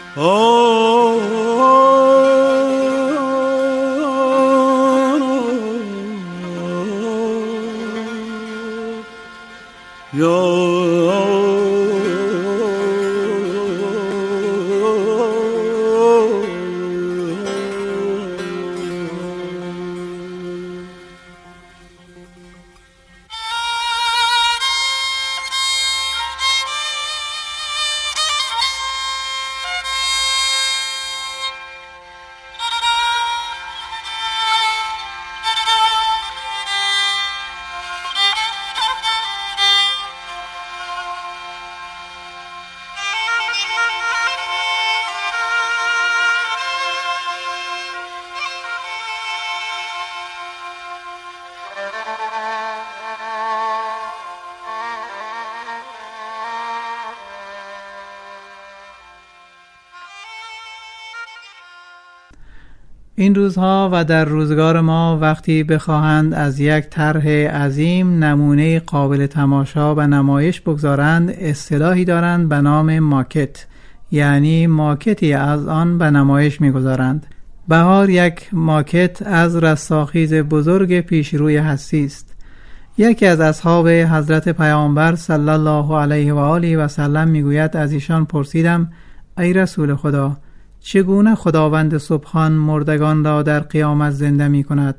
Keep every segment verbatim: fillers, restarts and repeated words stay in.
این روزها و در روزگار ما وقتی بخواهند از یک طرح عظیم نمونه قابل تماشا و نمایش بگذارند، اصطلاحی دارند به نام ماکت، یعنی ماکتی از آن به نمایش میگذارند. بهار یک ماکت از رستاخیز بزرگ پیشروی هستی است. یکی از اصحاب حضرت پیامبر صلی الله علیه و آله و سلم میگوید از ایشان پرسیدم ای رسول خدا، چگونه خداوند سبحان مردگان را در قیامت زنده می کند؟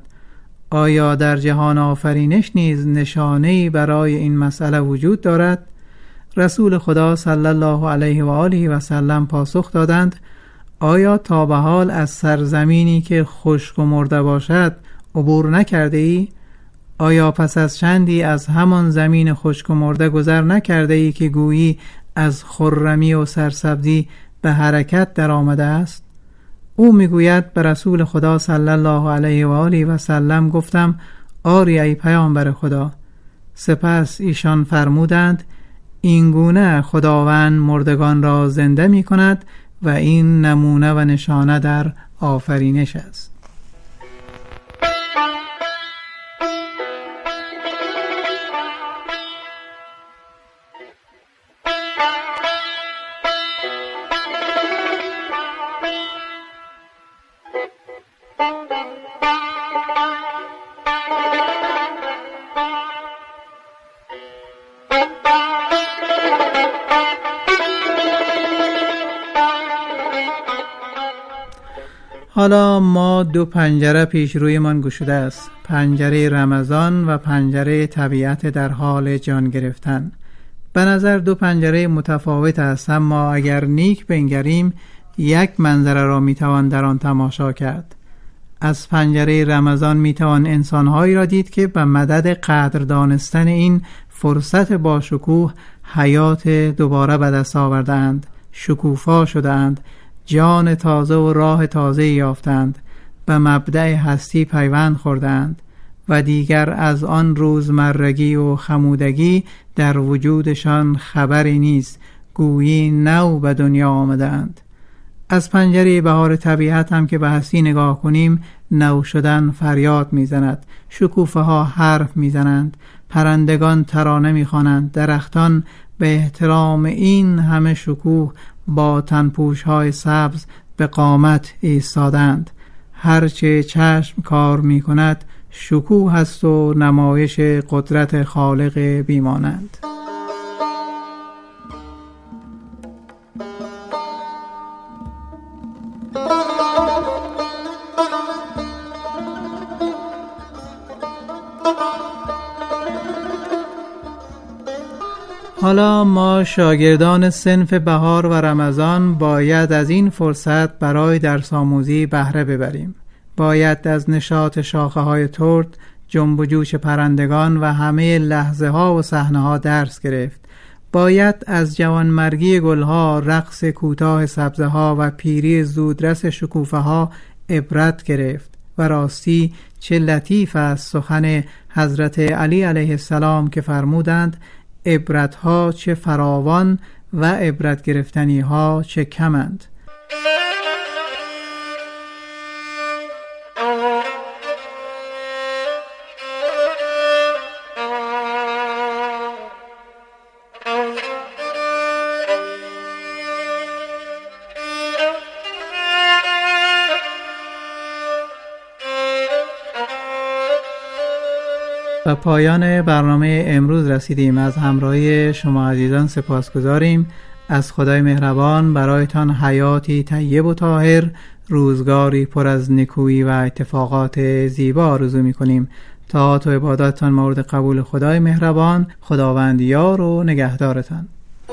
آیا در جهان آفرینش نیز نشانه‌ای برای این مسئله وجود دارد؟ رسول خدا صلی الله علیه و آله و سلم پاسخ دادند آیا تا به حال از سرزمینی که خشک و مرده باشد عبور نکرده ای؟ آیا پس از چندی از همان زمین خشک و مرده گذر نکرده ای که گویی از خرمی و سرسبزی به حرکت در آمده است؟ او میگوید به رسول خدا صلی الله علیه و آله و سلم گفتم آری ای پیامبر خدا. سپس ایشان فرمودند این گونه خداوند مردگان را زنده می کند و این نمونه و نشانه در آفرینش است. حالا ما دو پنجره پیش روی من گشوده است، پنجره رمضان و پنجره طبیعت در حال جان گرفتن. به نظر دو پنجره متفاوت است، اما اگر نیک بنگریم یک منظره را میتوان در آن تماشا کرد. از پنجره رمضان میتوان انسانهایی را دید که به مدد قدر دانستن این فرصت با شکوه حیات دوباره به دست آوردند، شکوفا شدند، جان تازه و راه تازه یافتند، به مبدأ هستی پیوند خوردند و دیگر از آن روزمرگی و خمودگی در وجودشان خبری نیست، گویی نو به دنیا آمدند. از پنجره بهار طبیعت هم که به هستی نگاه کنیم، نو شدن فریاد میزند، شکوفه ها حرف میزنند، پرندگان ترانه میخوانند، درختان به احترام این همه شکوه با تنپوش های سبز به قامت ایستادند. هرچه چشم کار می کند شکوه است و نمایش قدرت خالق بیمانند. حالا ما شاگردان صنف بهار و رمضان باید از این فرصت برای درس آموزی بهره ببریم. باید از نشاط شاخه های ترد، جنب و جوش پرندگان و همه لحظه ها و صحنه ها درس گرفت. باید از جوانمرگی گل ها، رقص کوتاه سبزه ها و پیری زودرس شکوفه ها عبرت گرفت. و راستی چه لطیف است سخن حضرت علی علیه السلام که فرمودند عبرت ها چه فراوان و عبرت گرفتنی ها چه کمند. به پایان برنامه امروز رسیدیم. از همراهی شما عزیزان سپاسگزاریم. از خدای مهربان برایتان حیاتی طیب و طاهر، روزگاری پر از نیکویی و اتفاقات زیبا آرزو می‌کنیم. طاعات و عباداتتان مورد قبول خدای مهربان. خداوند یار و نگهدارتان.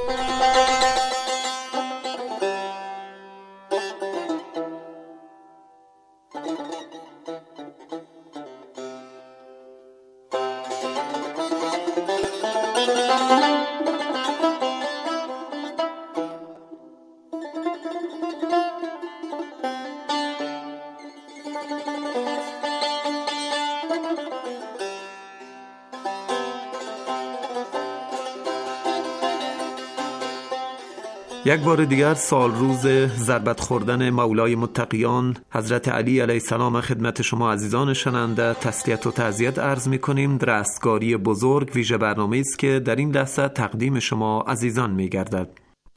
یک بار دیگر سال روز ضربت خوردن مولای متقیان حضرت علی علیه السلام خدمت شما عزیزان شنونده تسلیت و تعزیت عرض می کنیم. رستگاری بزرگ ویژه برنامه است که در این لحظه تقدیم شما عزیزان می گردد.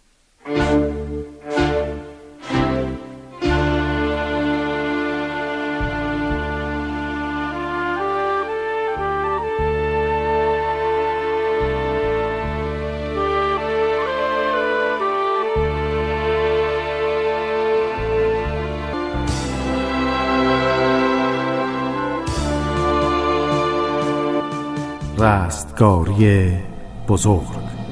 رستگاری بزرگ.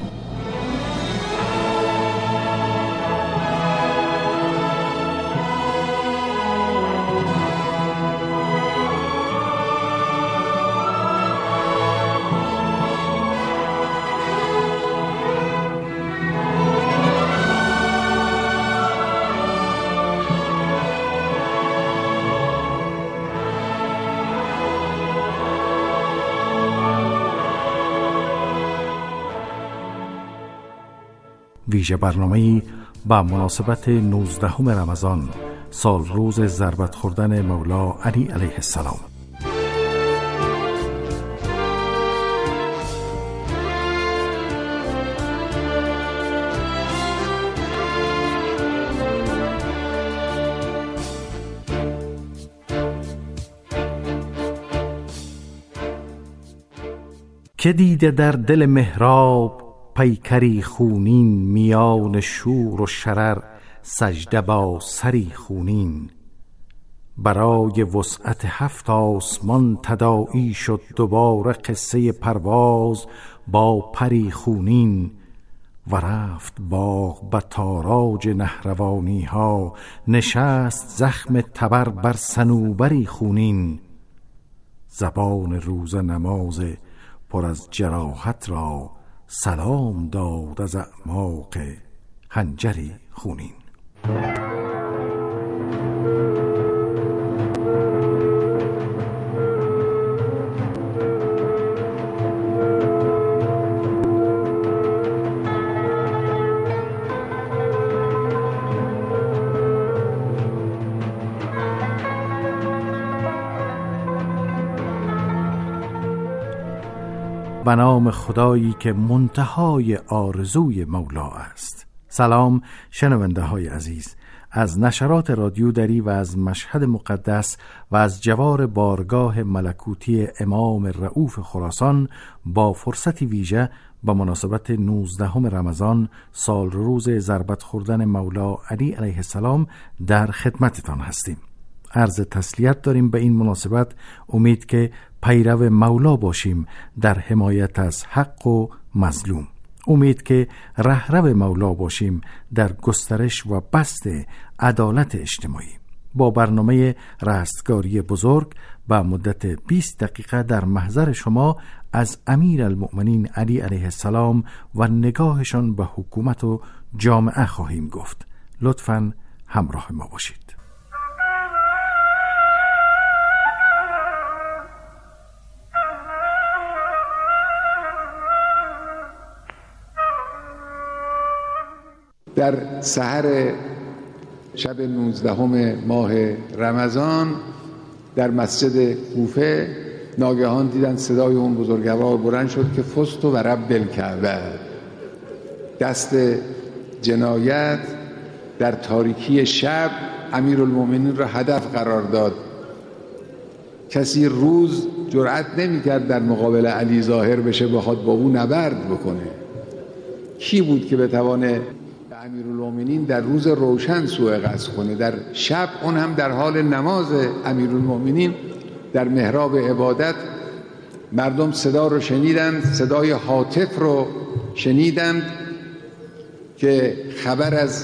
ویژه برنامه‌ای با مناسبت نوزدهم رمضان، سال روز ضربت خوردن مولا علی علیه السلام. که دیده در دل محراب پیکری خونین، میان شور و شرر سجده با سری خونین. برای وسعت هفت آسمان تداعی شد دوباره قصه پرواز با پری خونین. و رفت باغ به تاراج نهروانی ها، نشست زخم تبر بر صنوبری خونین. زبان روز نماز پر از جراحت را، سلام داد از اعماق خنجری خونین. به نام خدایی که منتهای آرزوی مولا است. سلام شنونده های عزیز، از نشرات رادیو دری و از مشهد مقدس و از جوار بارگاه ملکوتی امام رؤوف خراسان با فرصتی ویژه به مناسبت نوزدهم رمضان، سال روز ضربت خوردن مولا علی علیه السلام در خدمتتان هستیم. عرض تسلیت داریم به این مناسبت. امید که پیرو مولا باشیم در حمایت از حق و مظلوم. امید که رهرو مولا باشیم در گسترش و بسط عدالت اجتماعی. با برنامه رستگاری بزرگ با مدت بیست دقیقه در محضر شما از امیرالمؤمنین علی علیه السلام و نگاهشان به حکومت و جامعه خواهیم گفت. لطفاً همراه ما باشید. در سحر شب نوزدهم ماه رمضان در مسجد کوفه ناگهان دیدن صدای اون بزرگوار بلند شد که فزت و رب الکعبه. دست جنایت در تاریکی شب امیرالمومنین را هدف قرار داد. کسی روز جرأت نمی‌کرد در مقابل علی ظاهر بشه بخواد با او نبرد بکنه. کی بود که بتوانه امیرالمومنین در روز روشن سوء قصد کنه؟ در شب، اون هم در حال نماز امیرالمومنین در محراب عبادت، مردم صدا رو شنیدند، صدای هاتف رو شنیدند که خبر از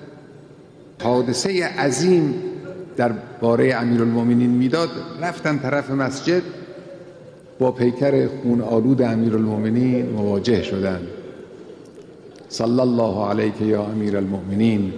حادثه عظیم در باره امیرالمومنین میداد. رفتن طرف مسجد، با پیکر خون آلود امیرالمومنین مواجه شدند. صلی الله علیک یا امیرالمومنین.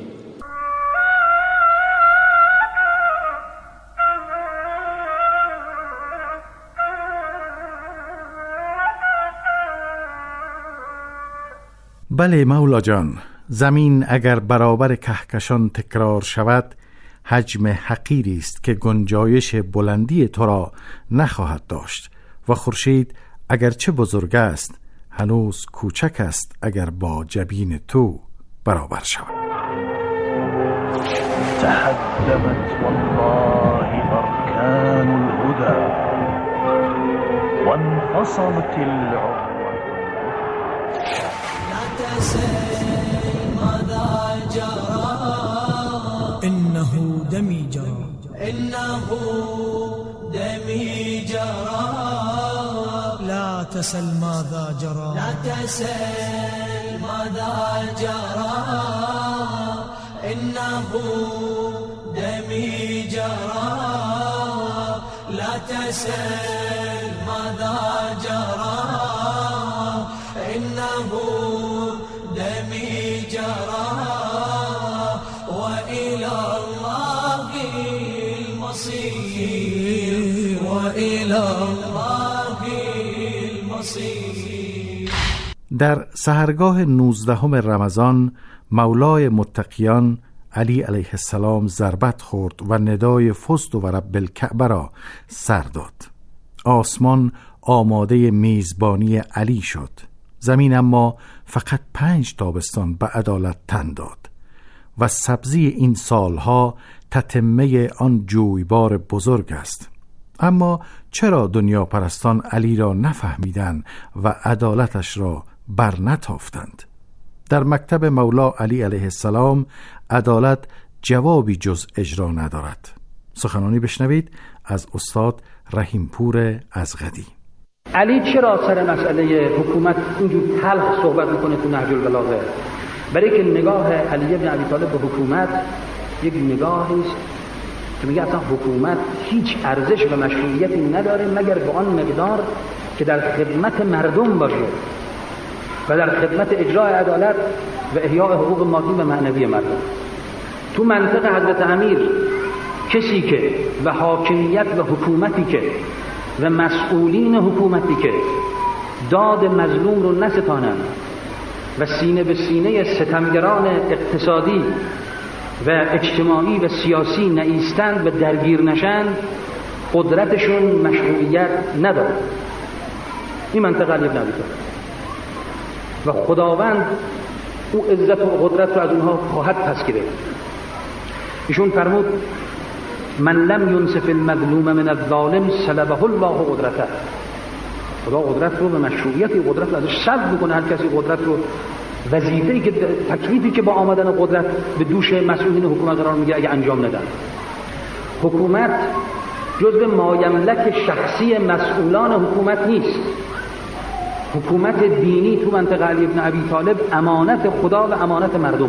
بله مولا جان، زمین اگر برابر کهکشان تکرار شود حجم حقیری است که گنجایش بلندی تو را نخواهد داشت و خورشید اگرچه بزرگ است هنوز کوچک است اگر با جبین تو برابر شود. تحدمت والله أركان الهدى وانفصلت العروة. لا تسل ماذا جرى إنه دمي جرى إنه دمي جرى. لا تسل ماذا جرى لا تسل ماذا جرى إنه دمي جرى. لا تسل ماذا جرى إنه دمي جرى. وإلى الله المصير وإلى الله المصير. در سحرگاه نوزدهم رمضان مولای متقیان علی علیه السلام ضربت خورد و ندای فزت و رب الکعبه را سر داد. آسمان آماده میزبانی علی شد. زمین اما فقط پنج تابستان به عدالت تن داد و سبزی این سالها تتمه آن جویبار بزرگ است. اما چرا دنیا پرستان علی را نفهمیدند و عدالتش را بر نتافتند؟ در مکتب مولا علی علیه السلام عدالت جوابی جز اجرا ندارد. سخنانی بشنوید از استاد رحیمپور ازغدی. علی چرا سر مسئله حکومت اینجور تلخ صحبت میکنه تو نهج البلاغه؟ برای که نگاه علی بن ابی طالب به حکومت یک نگاهی است که میگه اصلا حکومت هیچ ارزش و مشروعیتی نداره مگر به آن مقدار که در خدمت مردم باشه و در خدمت اجرای عدالت و احیاء حقوق مادی و معنوی مردم. تو منطق حضرت امیر کسی که و حاکمیت و حکومتی که و مسئولین حکومتی که داد مظلوم رو نستانند و سینه به سینه ستمگران اقتصادی و اجتماعی و سیاسی نایستند و درگیر نشند، قدرتشون مشروعیت نداره. این منطقه علی بن ابی طالب و خداوند او عزت و قدرت رو از اونها خواهد پس گرفت. ایشون فرمود من لم ینصف المظلوم من الظالم سلبه الله قدرته. خدا قدرت رو به مشروعیت قدرت رو ازش سلب میکنه. هر کسی قدرت رو وظیفه‌ای که تکلیفی که با آمدن قدرت به دوش مسئولین حکومت قرار میگیره اگه انجام ندن. حکومت جزء مایملک شخصی مسئولان حکومت نیست. حکومت دینی تو منطقه علی بن ابی طالب امانت خدا و امانت مردمه.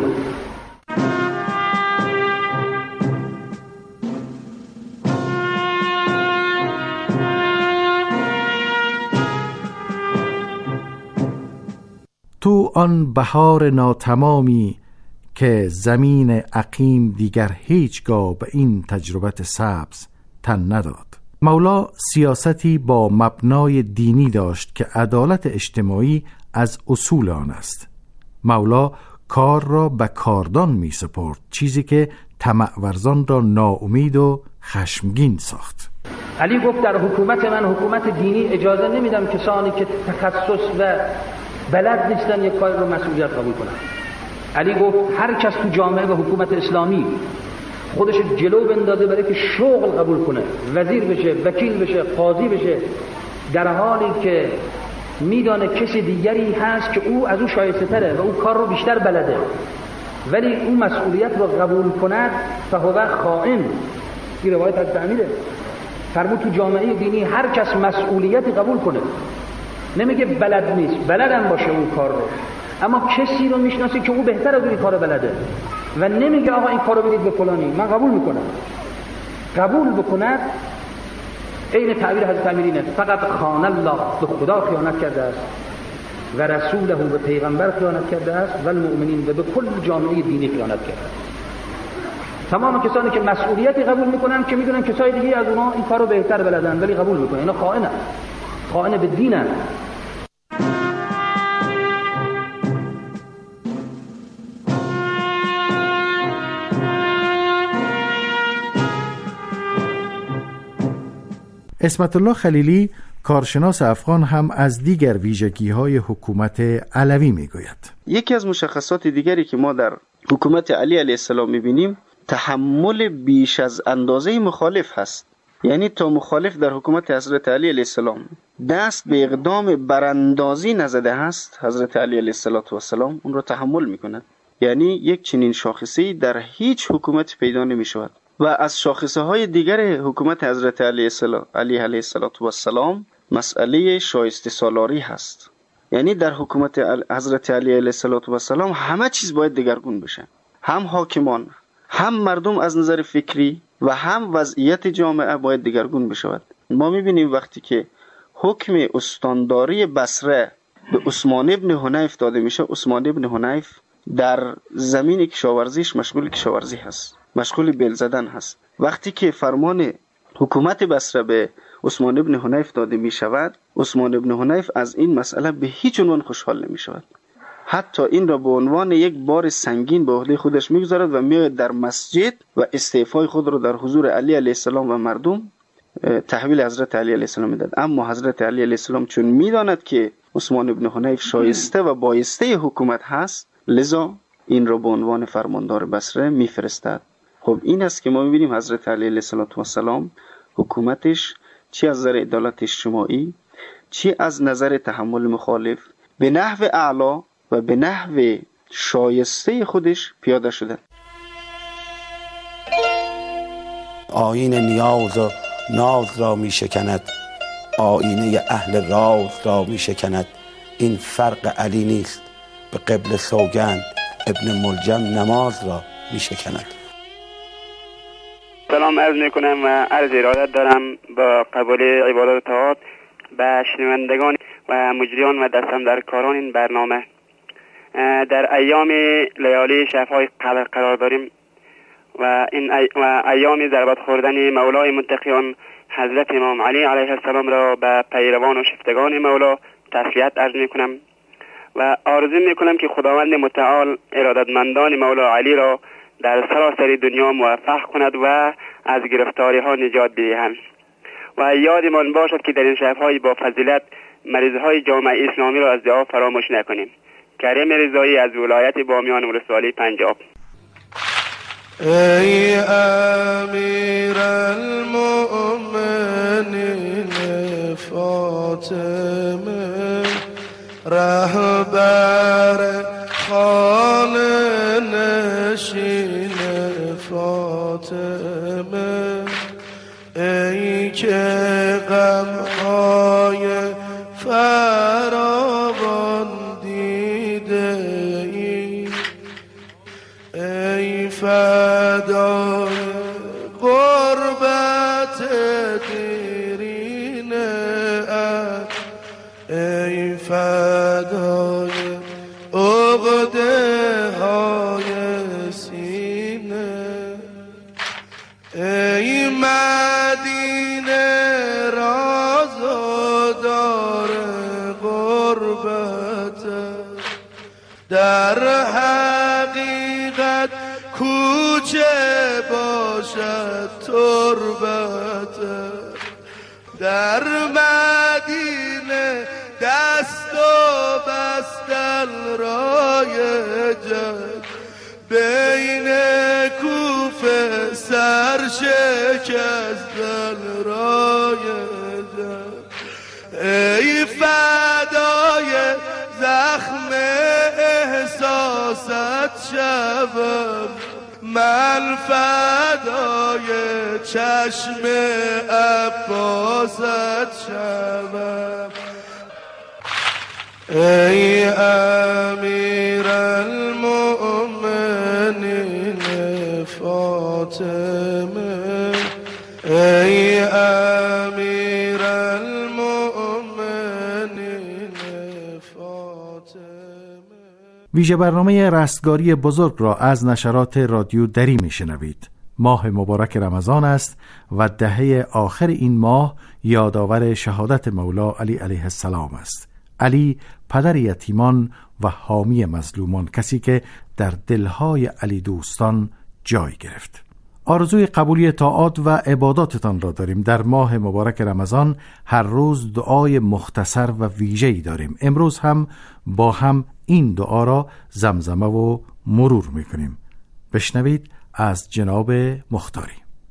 تو آن بهار ناتمامی که زمین عقیم دیگر هیچگاه به این تجربت سبز تن نداد. مولا سیاستی با مبنای دینی داشت که عدالت اجتماعی از اصول آن است. مولا کار را به کاردان می سپرد، چیزی که طمع ورزان را ناامید و خشمگین ساخت. علی گفت در حکومت من، حکومت دینی، اجازه نمیدم کسانی که تخصص و بلد نیستن یک کار رو مسئولیت قبول کنن. علی گفت هر کس تو جامعه و حکومت اسلامی خودش جلو بندازه برای که شغل قبول کنه، وزیر بشه، وکیل بشه، قاضی بشه، در حالی که میدانه کسی دیگری هست که او از او شایسته تره و او کار رو بیشتر بلده، ولی اون مسئولیت رو قبول کند فهو خائن. این روایت از امیره فرمود تو جامعه دینی هر کس مسئولیتی قبول کنه، نمیگه بلد نیست، بلدم باشه اون کار رو، اما کسی رو میشناسه که او بهتر از اون کار رو بلده و نمیگه آقا این کار رو بدید به فلانی، من قبول میکنم. قبول بکند این تعبیر حضرت امیرینه، فقط خان الله، به خدا خیانت کرده است و رسوله، به پیغمبر خیانت کرده است و المؤمنین، و به کل جامعه دینی خیانت کرده است. تمام کسانی که مسئولیتی قبول میکنن که میدونن کسای دیگه از اونها این کارو بهتر بلدن ولی قبول میکنن، اینا خائنن، خائن به دینن. اسمت الله خلیلی کارشناس افغان هم از دیگر ویژگی‌های حکومت علوی میگوید. یکی از مشخصات دیگری که ما در حکومت علی علیه السلام میبینیم تحمل بیش از اندازه مخالف هست. یعنی تا مخالف در حکومت حضرت علی علیه السلام دست به اقدام براندازی نزده هست، حضرت علی علیه السلام اون رو تحمل میکند. یعنی یک چنین شاخصه‌ای در هیچ حکومت پیدا نمیشود. و از شاخصه های دیگر حکومت حضرت علی علیه السلام مسئله شایسته سالاری هست. یعنی در حکومت حضرت علی علیه السلام همه چیز باید دگرگون بشه، هم حاکمان، هم مردم از نظر فکری و هم وضعیت جامعه باید دگرگون بشود. ما میبینیم وقتی که حکم استانداری بصره به عثمان ابن حنیف داده میشه، عثمان ابن حنیف در زمین کشاورزیش مشغول کشاورزی هست، مشغول بیل زدن هست. وقتی که فرمان حکومت بصره به عثمان ابن حنیف داده می شود، عثمان ابن حنیف از این مسئله به هیچ عنوان خوشحال نمی شود، حتی این را به عنوان یک بار سنگین به عهده خودش میگذارد و میاد در مسجد و استعفای خود را در حضور علی علیه السلام و مردم تحویل حضرت علی علیه السلام میداد. اما حضرت علی علیه السلام چون میداند که عثمان ابن حنیف شایسته و بایسته حکومت هست، لذا این را به عنوان فرماندار بصره میفرستد. خب این است که ما می‌بینیم حضرت علی علیه السلام حکومتش چی از نظر عدالت اجتماعی، چی از نظر تحمل مخالف به نحو اعلا و به نحو شایسته خودش پیاده شده. آیین نیاز و ناز را می شکند، آینه اهل راز را می شکند. این فرق علی نیست، به قبل سوگند ابن ملجم نماز را می شکند. سلام عرض می کنم و عرض ارادت دارم با قبول عبادات طاعات به شنوندگان و مجریان و دستم در کاران این برنامه. در ایام لیالی شب‌های قدر قرار داریم و این ای... و ایام ضربت خوردن مولای متقیان حضرت امام علی علیه السلام را به پیروان و شفتگان مولا تسلیت عرض می کنم و آرزو می کنم که خداوند متعال ارادتمندان مولا علی را در سراسر دنیا موفق کند و از گرفتاری ها نجات بدهند. و یادمان باشد که در این شب‌های با فضیلت مریضهای جامعه اسلامی را از دعا فراموش نکنیم. کریم رضایی از ولایت بامیان ولسوالی پنجاب. ای امیر المؤمنین فاطمه، رهبر خانه نشین فاطمه، ای که غمهای فراوان دیده ای، ای فدای قربت دیرینه، ای فدای عقده های سینه، ای مدینه راز و دار غربت، در حقیقت کوچه باشد تربت، در مدینه دست و بستن رایجت، بین کوفه کس دل رایجم. ای فدای زخم احساست شبم، من فدای چشم عباست شبم. ای امیر المؤمنین فاطمه، ای امیر المؤمنین فاطمه. ویژه برنامه رستگاری بزرگ را از نشرات رادیو دری میشنوید. ماه مبارک رمضان است و دهه آخر این ماه یادآور شهادت مولا علی علیه السلام است. علی پدر یتیمان و حامی مظلومان، کسی که در دلهای علی دوستان جای گرفت. آرزوی قبولی طاعات و عباداتتان را داریم. در ماه مبارک رمضان هر روز دعای مختصر و ویژه‌ای داریم. امروز هم با هم این دعا را زمزمه و مرور می‌کنیم. بشنوید از جناب مختاری.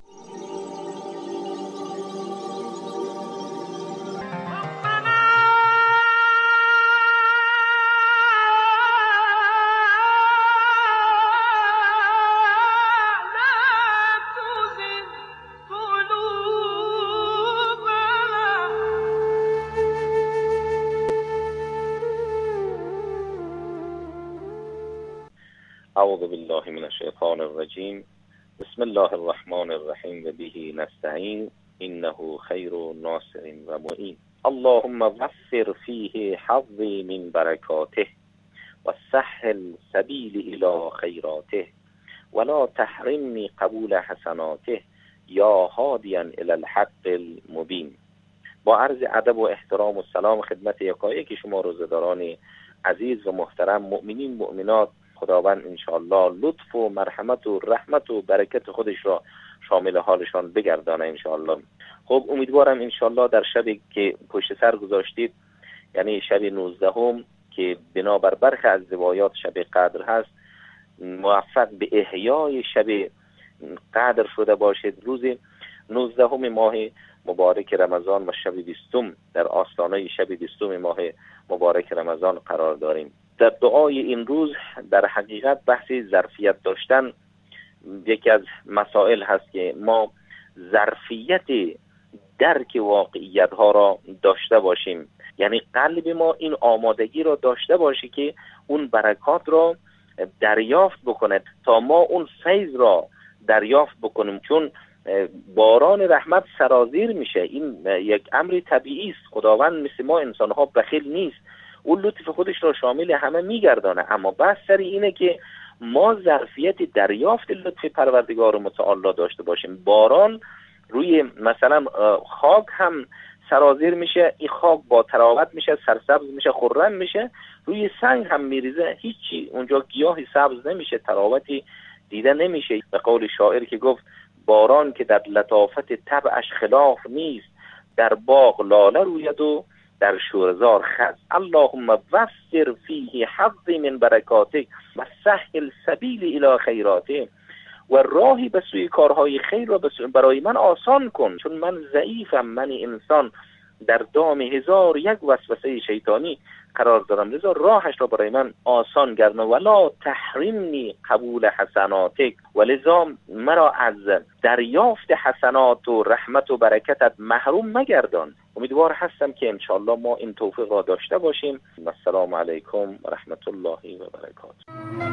اعوذ بالله من الشیطان الرجیم. بسم الله الرحمن الرحیم و به نستعین انه خیر ناصر و معین. اللهم وفر فیه حظی من برکاته و سهل سبیل الی خیراته ولا تحرمنی قبول حسناته یا هادیا الی الحق المبین. با عرض ادب و احترام و سلام خدمت یکایک شما روزداران عزیز و محترم، مؤمنین مؤمنات، خداوند انشاءالله لطف و مرحمت و رحمت و برکت خودش را شامل حالشان بگردانه انشاءالله. خب امیدوارم انشاءالله در شبی که پشت سر گذاشتید، یعنی شب نوزدهم که بنابر برخی از روایات شب قدر هست، موفق به احیای شب قدر شده باشید. روز نوزدهم ماه مبارک رمضان و شب بیستم در آستانه شب بیستم ماه مبارک رمضان قرار داریم. در دعای این روز در حقیقت بحث ظرفیت داشتن یکی از مسائل هست که ما ظرفیت درک واقعیت ها را داشته باشیم، یعنی قلب ما این آمادگی را داشته باشه که اون برکات را دریافت بکنه تا ما اون فیض را دریافت بکنیم، چون باران رحمت سرازیر میشه. این یک امر طبیعی است. خداوند مثل ما انسان ها بخیل نیست، اون لطف خودش را شامل همه میگردانه، اما بحث سر اینه که ما ظرفیت دریافت لطف پروردگار متعالی داشته باشیم. باران روی مثلا خاک هم سرازیر میشه، این خاک با تراوت میشه، سرسبز میشه، خرم میشه. روی سنگ هم میریزه، هیچی اونجا گیاهی سبز نمیشه، تراوتی دیده نمیشه. به قول شاعر که گفت باران که در لطافت طبعش خلاف نیست، در باغ لاله روید و در شورزار خز. اللهم وفر فیه حظی من برکاتک و سهل سبیل الی خیراته، و راهی به سوی کارهای خیر را برای من آسان کن، چون من ضعیفم، من انسان در دام هزار یک وسوسه شیطانی قرار دارم، لذا راهش را برای من آسان گردان. ولا تحرمنی قبول حسناتک، و لذا مرا از دریافت حسنات و رحمت و برکتت محروم مگردان. امیدوار هستم که انشاءالله ما این توفیق را داشته باشیم. السلام علیکم و رحمت الله و برکاته.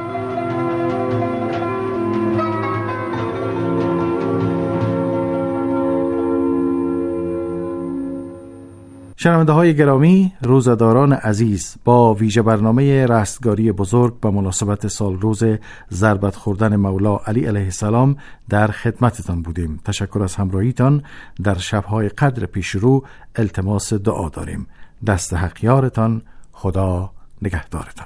شنونده های گرامی، روزداران عزیز، با ویژه برنامه رستگاری بزرگ به مناسبت سال روز ضربت خوردن مولا علی علیه السلام در خدمتتان بودیم. تشکر از همراهیتان. در شبهای قدر پیش رو التماس دعا داریم. دست حق یارتان، خدا نگهدارتان.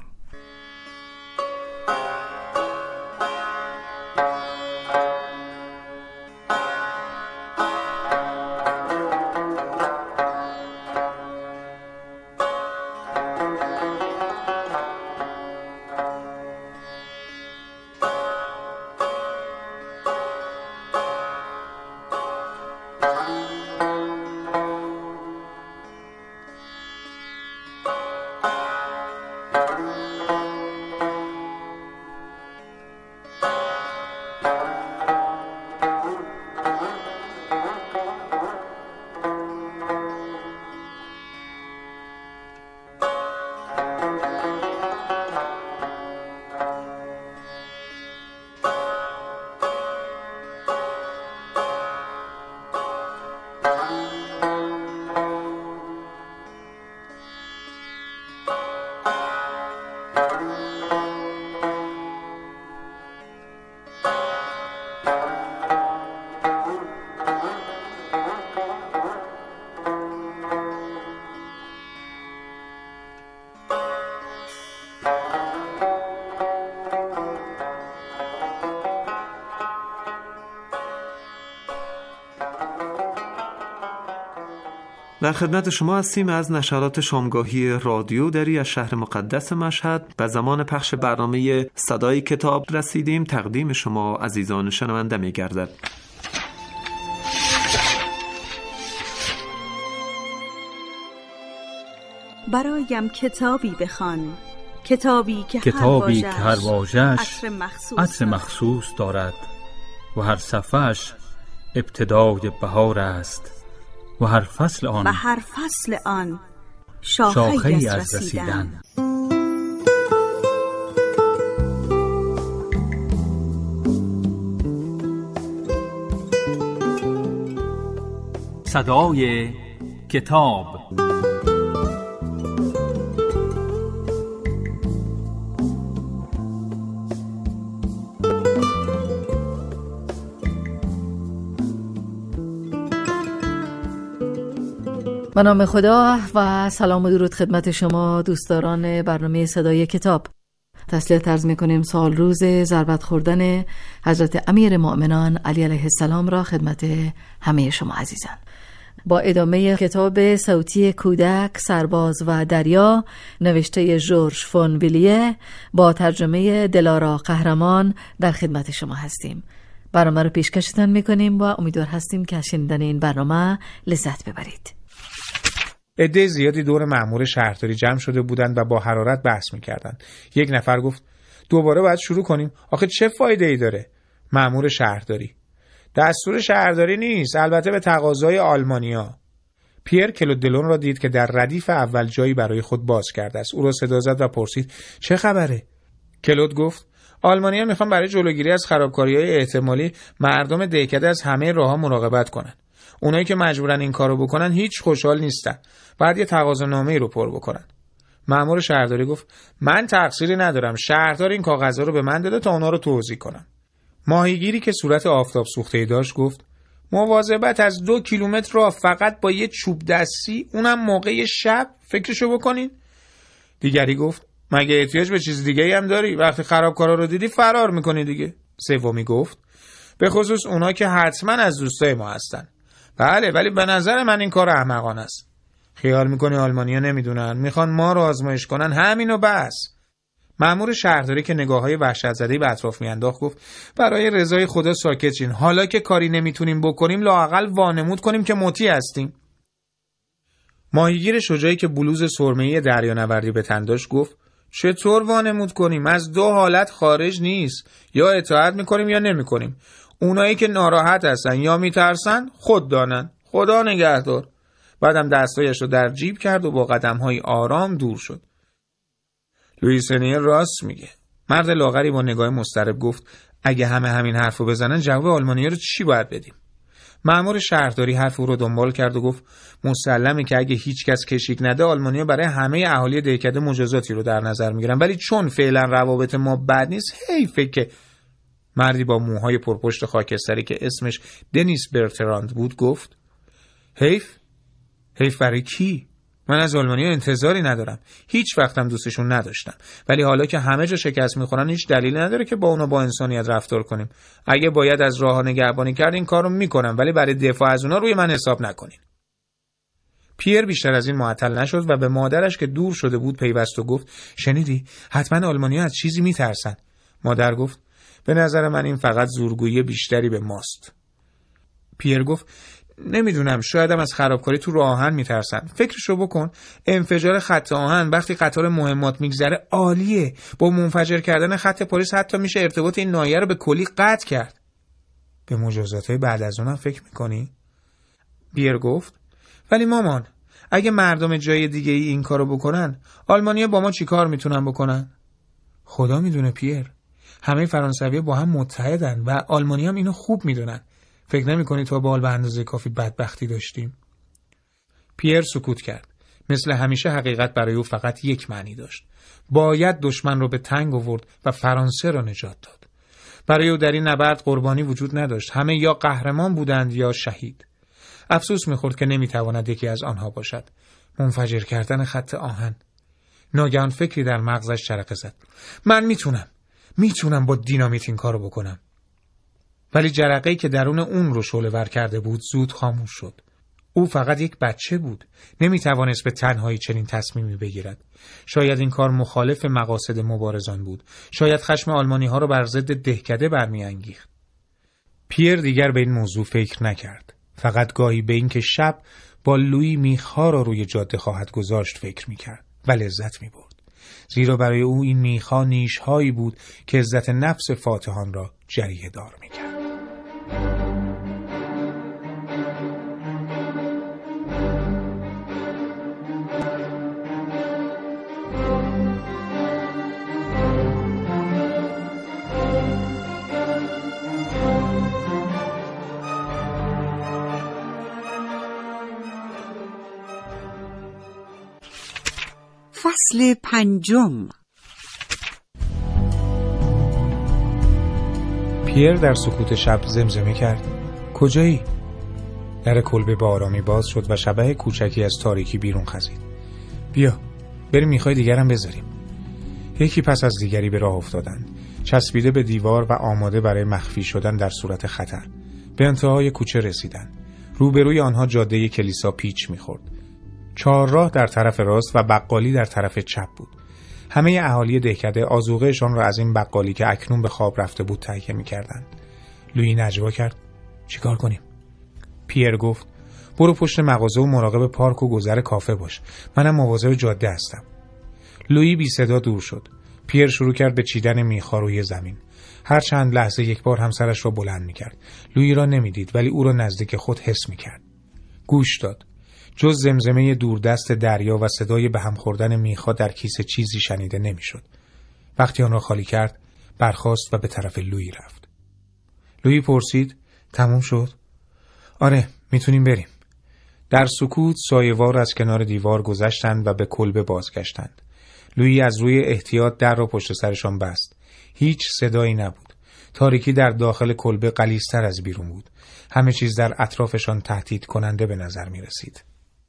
در خدمت شما هستیم از نشرات شامگاهی رادیو دری از شهر مقدس مشهد. به زمان پخش برنامه صدای کتاب رسیدیم. تقدیم شما عزیزان شنونده می گردد. برایم کتابی بخوان، کتابی که کتابی هر که هر واژه‌اش عطر مخصوص, عطر مخصوص دارد و هر صفحه‌اش ابتدای بهار است و هر فصل آن و هر فصل آن شاخه‌ای از رسیدن. صدای کتاب. به نام خدا و سلام و درود خدمت شما دوستداران برنامه صدای کتاب. تسلیت عرض می‌کنیم سال روز ضربت خوردن حضرت امیر مؤمنان علی علیه السلام را خدمت همه شما عزیزان. با ادامه کتاب صوتی کودک، سرباز و دریا نوشته ژورژ فون ویلیه با ترجمه دلارا قهرمان در خدمت شما هستیم. برنامه رو پیشکشتان می‌کنیم و امیدوار هستیم که شنیدن این برنامه لذت ببرید. عده زیادی دور مأمور شهرداری جمع شده بودند و با حرارت بحث می‌کردند. یک نفر گفت دوباره باید شروع کنیم. آخه چه فایده‌ای داره؟ مأمور شهرداری: دستور شهرداری نیست، البته به تقاضای آلمانیا. پیر کلودلون را دید که در ردیف اول جایی برای خود باز کرده است. او را صدا زد و پرسید چه خبره؟ کلود گفت آلمانیا میخوان برای جلوگیری از خرابکاری‌های احتمالی مردم دهکده از همه راه‌ها مراقبت کنن. اونایی که مجبورن این کارو بکنن هیچ خوشحال نیستن. بعد یه تقاضانامه‌ای رو پر بکنن. مأمور شهرداری گفت من تقصیری ندارم. شهردار این کاغذها رو به من داده تا اونا رو توزیع کنم. ماهیگیری که صورت آفتاب سوخته‌ای داشت گفت مواظبت از دو کیلومتر راه فقط با یه چوب دستی، اونم موقع شب، فکرشو بکنین. دیگری گفت مگه احتیاج به چیز دیگه‌ای هم داری؟ وقتی خرابکارا رو دیدی فرار میکنی دیگه. سومی گفت به خصوص اونا که حتما از دوستای ما هستن. بله ولی به نظر من این کار احمقانه است. خیال میکنی آلمانیا نمیدونن؟ میخوان ما رو آزمایش کنن، همینو بس. مأمور شهرداری که نگاه‌های وحشت زده‌ای به اطراف میانداخت گفت برای رضای خدا ساکت شین. حالا که کاری نمیتونیم بکنیم لااقل وانمود کنیم که مطیع هستیم. ماهیگیر شجاعی که بلوز سرمه‌ای دریانوردی به تن داشت گفت چطور وانمود کنیم؟ از دو حالت خارج نیست، یا اطاعت میکنیم یا نمیکنیم. اونایی که ناراحت هستن یا میترسن خود دانن. خدا نگهدار. بعدم دستایش رو در جیب کرد و با قدم‌های آرام دور شد. لوئیسنیر راست میگه. مرد لاغری با نگاه مضطرب گفت اگه همه همین حرفو بزنن جواب آلمانی‌ها رو چی باید بدیم؟ مأمور شهرداری حرف او رو دنبال کرد و گفت مسلمه که اگه هیچ کس کشیک نده آلمانی‌ها برای همه اهالی دهکده مجازاتی رو در نظر میگیرن، ولی چون فعلا روابط ما بد نیست حیفه که. مردی با موهای پرپشت خاکستری که اسمش دنیس برتراند بود گفت حیف؟ حیف برای کی؟ من از آلمانی‌ها انتظاری ندارم. هیچ وقتم دوستشون نداشتم. ولی حالا که همه جا شکست میخورن هیچ دلیلی نداره که با اونا با انسانیت رفتار کنیم. اگه باید از راه‌ها نگهبانی کرد این کارو میکنم، ولی برای دفاع از اونا روی من حساب نکنین. پیر بیشتر از این معطل نشد و به مادرش که دور شده بود پیوست و گفت شنیدی؟ حتما آلمانی‌ها از چیزی میترسن. مادر گفت به نظر من این فقط زورگویی بیشتری به ماست. پیر گفت نمیدونم، شایدم از خرابکاری تو راه آهن میترسن. فکرشو بکن، انفجار خط آهن وقتی قطار مهمات میگذره عالیه. با منفجر کردن خط پلیس حتی میشه ارتباط این ناحیه رو به کلی قطع کرد. به مجازاتهای بعد از اونم فکر میکنی؟ پیر گفت ولی مامان اگه مردم جای دیگه ای این کارو بکنن آلمانیا با ما چی کار میتونن بکنن؟ خدا میدونه پیر. همه فرانسوی‌ها با هم متحدن و آلمانی‌ها هم اینو خوب میدونن. فکر نمی‌کنی تا به حال به اندازه کافی بدبختی داشتیم؟ پیر سکوت کرد. مثل همیشه حقیقت برای او فقط یک معنی داشت. باید دشمن رو به تنگ آورد و فرانسه را نجات داد. برای او در این نبرد قربانی وجود نداشت. همه یا قهرمان بودند یا شهید. افسوس می‌خورد که نمی‌تواند یکی از آنها باشد. منفجر کردن خط آهن. ناگهان فکری در مغزش جرقه زد. من میتونم. میتونم با دینامیت این کارو بکنم. ولی جرقه‌ای که درون اون رو شعله‌ور کرده بود زود خاموش شد. او فقط یک بچه بود. نمیتوانست به تنهایی چنین تصمیمی بگیرد. شاید این کار مخالف مقاصد مبارزان بود. شاید خشم آلمانی ها را بر ضد دهکده برمیانگیخت. پیر دیگر به این موضوع فکر نکرد. فقط گاهی به این که شب با لویی میخها را روی جاده خواهد گذاشت فکر میکرد و لذت میبرد. زیرا برای او این میخها نیشهایی بود که عزت نفس فاتحان را جریه دار میکرد. فصل پنجم. پیر در سکوت شب زمزمه کرد: کجایی؟ در کلبه با آرامی باز شد و شبح کوچکی از تاریکی بیرون خزید. بیا بریم میخوای دیگرم بذاریم. یکی پس از دیگری به راه افتادند، چسبیده به دیوار و آماده برای مخفی شدن در صورت خطر. به انتهای کوچه رسیدند. روبروی آنها جاده کلیسا پیچ میخورد. چهارراه در طرف راست و بقالی در طرف چپ بود. همه اهالی دهکده آذوقه‌شان را از این بقالی که اکنون به خواب رفته بود تهیه می‌کردند. لویی نجوا کرد: چیکار کنیم؟ پیر گفت: برو پشت مغازه و مراقب پارک و گذر کافه باش. منم مواظب جاده هستم. لویی بی صدا دور شد. پیر شروع کرد به چیدن میخا روی زمین. هر چند لحظه یک بار همسرش را بلند می‌کرد. لویی را نمی‌دید ولی او را نزدیک خود حس می‌کرد. گوش داد. جز زمزمه دوردست دریا و صدای به هم خوردن میخا در کیسه چیزی شنیده نمیشد. وقتی آن را خالی کرد، برخاست و به طرف لویی رفت. لویی پرسید: تموم شد؟ آره، میتونیم بریم. در سکوت سایه‌وار از کنار دیوار گذشتند و به کلبه بازگشتند. لویی از روی احتیاط در را پشت سرشان بست. هیچ صدایی نبود. تاریکی در داخل کلبه غلیظتر از بیرون بود. همه چیز در اطرافشان تهدید کننده به نظر می رسید.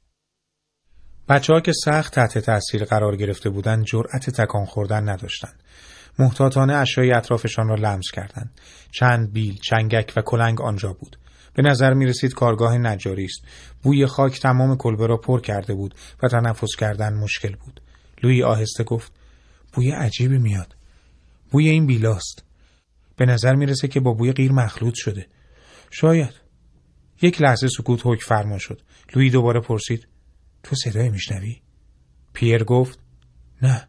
بچه ها که سخت تحت تأثیر قرار گرفته بودند جرأت تکان خوردن نداشتند. محتاطانه اشیای اطرافشان را لمس کردند. چند بیل، چنگک و کلنگ آنجا بود. به نظر می رسید کارگاه نجاری است. بوی خاک تمام کلبه را پر کرده بود و تنفس کردن مشکل بود. لویی آهسته گفت: بوی عجیبی میاد. بوی این بیلاست. به نظر می رسه که با بوی قیر مخلوط شده. شاید. یک لحظه سکوت حکم فرما شد. لویی دوباره پرسید: تو صدای میشنوی؟ پیر گفت: نه.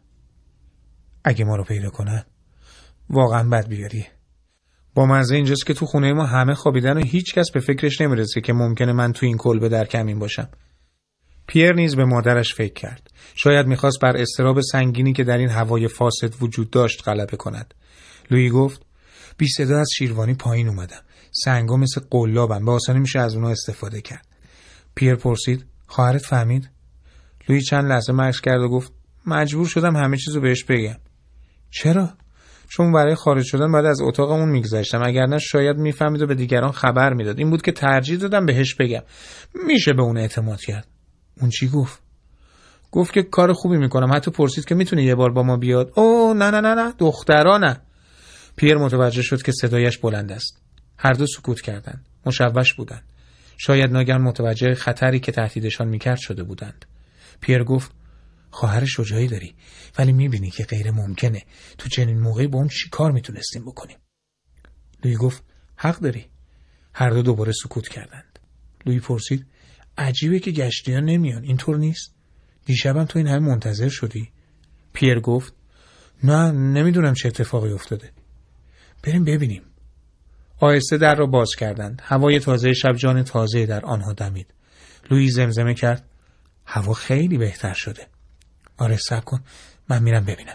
اگه ما رو پیدا کنن واقعا بد بیاریه. با مزه اینجاست که تو خونه ما همه خوابیدن و هیچ کس به فکرش نمیرسه که ممکنه من تو این کلبه در کمین باشم. پیر نیز به مادرش فکر کرد. شاید میخواست بر اضطراب سنگینی که در این هوای فاسد وجود داشت غلبه کند. لویی گفت: بی صدا از شیروانی پایین اومدم. سنگا مثل قلابن، به آسانی میشه از اونها استفاده کرد. پیر پرسید: خواهرت فهمید؟ لویی چند لحظه مکث کرد و گفت: مجبور شدم همه چیزو بهش بگم. چرا؟ چون برای خارج شدن بعد از اتاقمون میگذشتم، اگر نه شاید میفهمید و به دیگران خبر میداد. این بود که ترجیح دادم بهش بگم. میشه به اون اعتماد کرد. اون چی گفت؟ گفت که کار خوبی میکنم. حتی پرسید که میتونه یه بار با ما بیاد. اوه نه نه نه نه دخترا نه. پیر متوجه شد که صدایش بلند است. هر دو سکوت کردند. مشوش بودند. شاید ناگهان متوجه خطری که تهدیدشان میکرد شده بودند. پیر گفت: خواهر شجاعی داری، ولی میبینی که غیر ممکنه. تو چنین موقعی با اون چی کار میتونستیم بکنیم؟ لویی گفت: حق داری. هر دو دوباره سکوت کردند. لویی پرسید: عجیبه که گشتیان نمیان، اینطور نیست؟ دیشبم تو این همه منتظر شدی؟ پیر گفت: نه، نمیدونم چه اتفاقی افتاده. بریم ببینیم. آهسته در را باز کردند. هوای تازه شب جان تازه در آنها دمید. لویی زمزمه کرد: هوا خیلی بهتر شده. آره صبر کن، من میرم ببینم.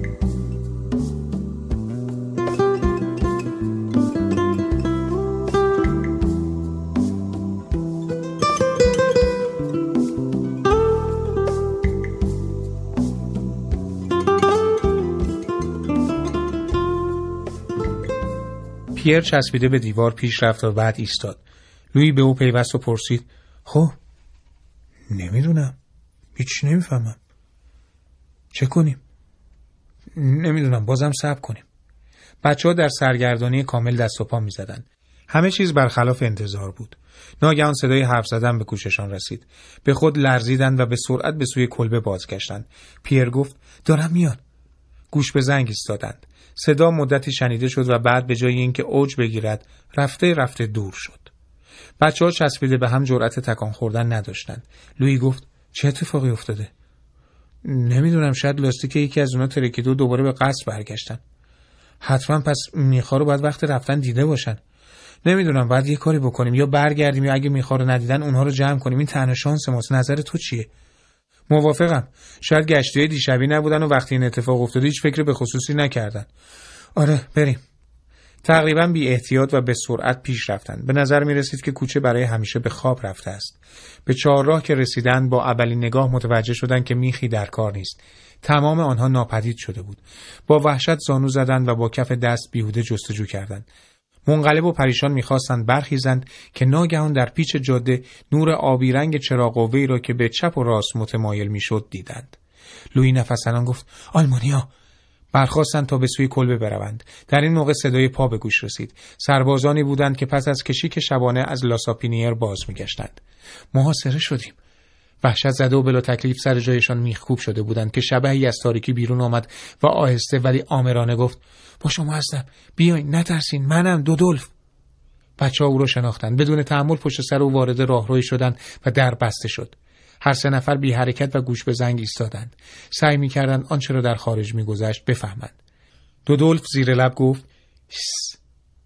پیر چسبیده به دیوار پیش رفت و بعد ایستاد. لویی به او پیوست و پرسید: خب نمیدونم، هیچ نمیفهمم. چه کنیم؟ نمیدونم، بازم صبر کنیم. بچه ها در سرگردانی کامل دست و پا می زدن. همه چیز برخلاف انتظار بود. ناگهان صدای حرف زدن به گوششان رسید. به خود لرزیدند و به سرعت به سوی کلبه بازگشتند. پیر گفت دارم میان. گوش به زنگ ایستادند. صدا مدتی شنیده شد و بعد به جای اینکه اوج بگیرد رفته رفته دور شد. بچه‌ها چسبیده به هم جرأت تکان خوردن نداشتند. لویی گفت چه اتفاقی افتاده؟ نمیدونم، شاید لاستیک یکی از اونا ترکید و دوباره به قصر برگشتن. حتما پس میخا رو باید وقت رفتن دیده باشن. نمیدونم، باید یه کاری بکنیم، یا برگردیم یا اگه میخا رو ندیدن اونها رو جمع کنیم. این تنها شانس ماست. نظر تو چیه؟ موافقم. شاید گشتی‌های دیشبی نبودن و وقتی این اتفاق افتاده هیچ فکر به خصوصی نکردن. آره بریم. تقریبا بی احتیاط و به سرعت پیش رفتند. به نظر می رسید که کوچه برای همیشه به خواب رفته است. به چهارراه که رسیدند با اولین نگاه متوجه شدند که میخی در کار نیست. تمام آنها ناپدید شده بود. با وحشت زانو زدند و با کف دست بیهوده جستجو کردند. منقلب و پریشان می‌خواستند برخیزند که ناگهان در پیچ جاده نور آبی رنگ چراغ قوه‌ای را که به چپ و راست متمایل می‌شد دیدند. لویی نفس زنان گفت آلمانیا. برخاستند تا به سوی کلبه بروند. در این موقع صدای پا به گوش رسید. سربازانی بودند که پس از کشیک شبانه از لاساپینیر باز می‌گشتند. محاصره شدیم. وحشت زده و بلا تکلیف سر جایشان میخکوب شده بودند که شبحی از تاریکی بیرون آمد و آهسته ولی آمرانه گفت با شما هستم، بیاین، نترسین، منم دودولف. بچه‌ها او را شناختند. بدون تأمل پشت سر او وارد راهروی شدند و در بسته شد. هر سه نفر بی حرکت و گوش به زنگ ایستادند. سعی می‌کردند آنچه را در خارج می‌گذشت بفهمند. دودولف زیر لب گفت هس.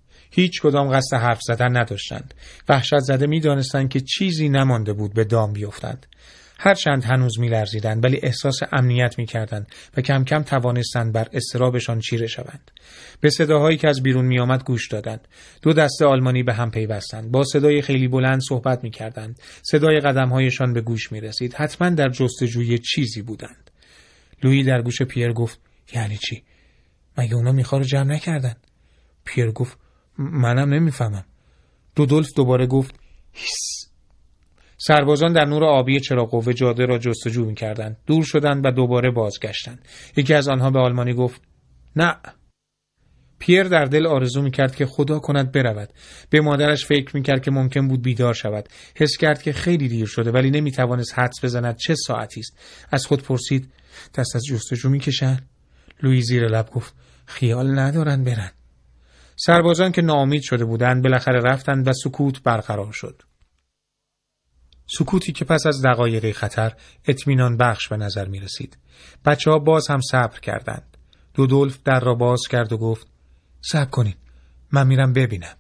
هیچ کدام قصد حرف زدن نداشتند. وحشت زده می‌دانستند که چیزی نمانده بود به دام بیفتند. هرچند هنوز می‌لرزیدند ولی احساس امنیت می‌کردند و کم کم توانستند بر اضطرابشان چیره شوند. به صداهایی که از بیرون می‌آمد گوش دادند. دو دسته آلمانی به هم پیوستند. با صدای خیلی بلند صحبت می‌کردند. صدای قدم‌هایشان به گوش می‌رسید. حتماً در جستجوی چیزی بودند. لویی در گوش پیر گفت یعنی چی؟ مگه اونا میخا رو جمع نکردن؟ پیر گفت منم نمیفهمم. دودولف دوباره گفت هیس. سربازان در نور آبی چراغ قوه جاده را جستجو می‌کردند. دور شدند و دوباره بازگشتند. یکی از آنها به آلمانی گفت نه. پیر در دل آرزو می‌کرد که خدا کند برود. به مادرش فکر می‌کرد که ممکن بود بیدار شود. حس کرد که خیلی دیر شده ولی نمی‌توانست حدس بزند چه ساعتی است. از خود پرسید دست از جستجو می‌کشن؟ لویی زیر لب گفت خیال ندارن برن. سربازان که ناامید شده بودند بالاخره رفتند و سکوت برقرار شد. سکوتی که پس از دقایقی خطر اطمینان بخش به نظر می رسید. بچه ها باز هم صبر کردند. دودولف در را باز کرد و گفت صبر کنید، من میرم ببینم.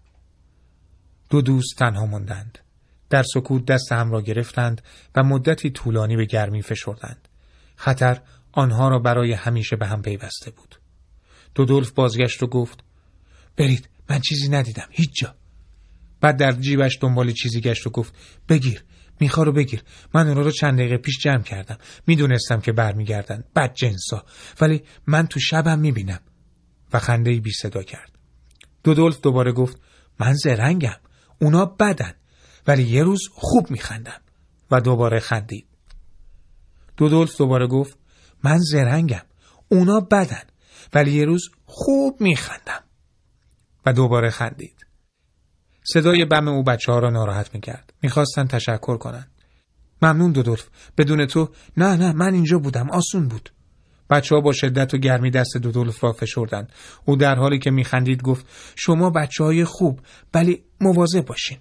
دو دوست تنها ماندند. در سکوت دست هم را گرفتند و مدتی طولانی به گرمی فشردند. خطر آنها را برای همیشه به هم پیوسته بود. دودولف بازگشت و گفت برید، من چیزی ندیدم، هیچ جا. بعد در جیبش دنبال چیزی گشت و گفت بگیر، میخا رو بگیر، من اونا رو چند دقیقه پیش جمع کردم، میدونستم که برمیگردن، بد جنسا، ولی من تو شبم میبینم. و خنده‌ای بی صدا کرد. دودولف دوباره گفت من زرنگم، اونا بدن، ولی یه روز خوب میخندم. و دوباره خندید. دودولف دوباره گفت من زرنگم، اونا بدن، ولی یه روز خوب میخندم. و دوباره خندید. صدای بم او بچه ها را ناراحت میکرد. میخواستن تشکر کنن. ممنون دودولف، بدون تو نه نه من اینجا بودم، آسون بود. بچه ها با شدت و گرمی دست دودولف را فشردن. او در حالی که میخندید گفت شما بچه های خوب، ولی مواظب باشین.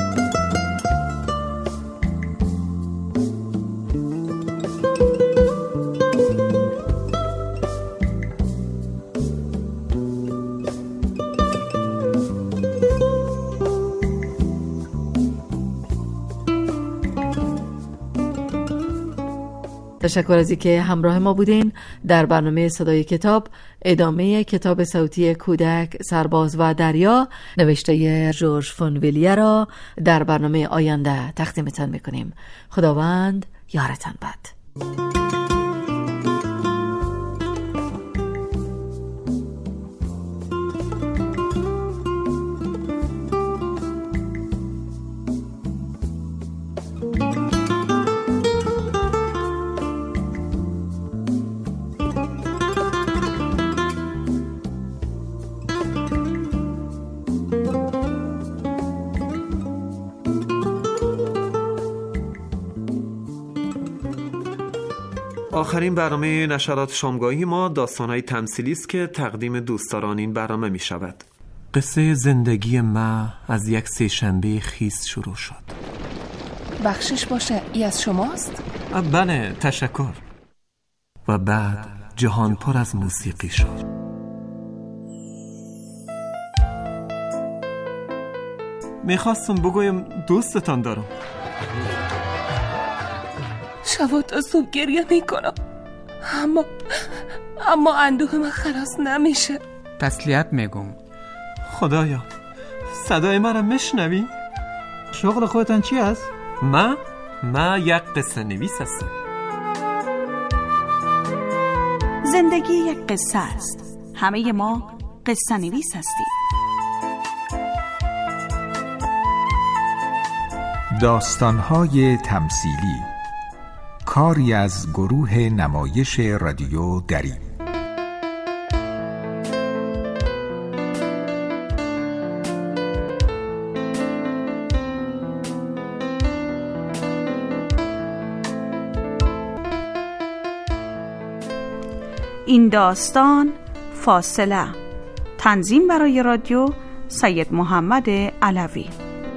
تشکر از اینکه همراه ما بودین. در برنامه صدای کتاب ادامه کتاب صوتی کودک، سرباز و دریا نوشته ژورژ فون ویلیه را در برنامه آینده تقدیمتان میکنیم. خداوند یارتان باد. آخرین برنامه نشرات شامگاهی ما داستان‌های تمثیلی است که تقدیم دوستداران این برنامه می شود. قصه زندگی ما از یک سه‌شنبه خیس شروع شد. بخشش باشه، ای از شماست؟ بله، تشکر. و بعد جهان پر از موسیقی شد. میخواستم بگویم دوستتان دارم. شبا تا صبح گریه میکنم، اما اما اندوه من خلاص نمیشه. تسلیت میگم. خدایا، صدای من را میشنوی؟ شغل خودتان چی است؟ من؟ من یک قصه نویس هستم. زندگی یک قصه است. همه ما قصه نویس هستیم. داستان‌های تمثیلی، کاری از گروه نمایش رادیو دری. این داستان فاصله. تنظیم برای رادیو سید محمد علوی.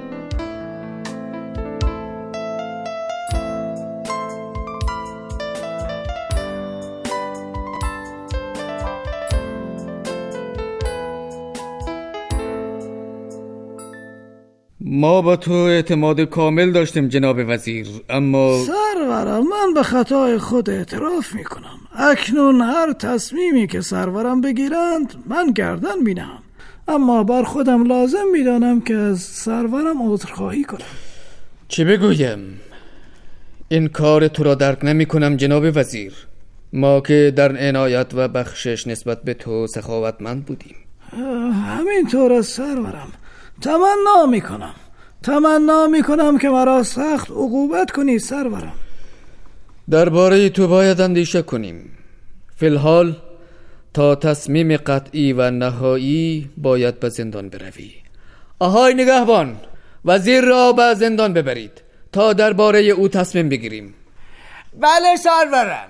ما با تو اعتماد کامل داشتیم جناب وزیر، اما سرورم، من به خطای خود اعتراف میکنم. اکنون هر تصمیمی که سرورم بگیرند من گردن می‌نهم، اما بر خودم لازم میدانم که از سرورم عذرخواهی کنم. چه بگویم؟ این کار تو را درک نمی کنم جناب وزیر. ما که در عنایت و بخشش نسبت به تو سخاوتمند بودیم. همینطور از سرورم. تمنا میکنم تمنا میکنم که مرا سخت عقوبت کنی سرورم. درباره تو باید اندیشه کنیم. فی الحال تا تصمیم قطعی و نهایی باید به زندان بروی. آهای نگهبان، وزیر را به زندان ببرید تا درباره او تصمیم بگیریم. بله سرورم.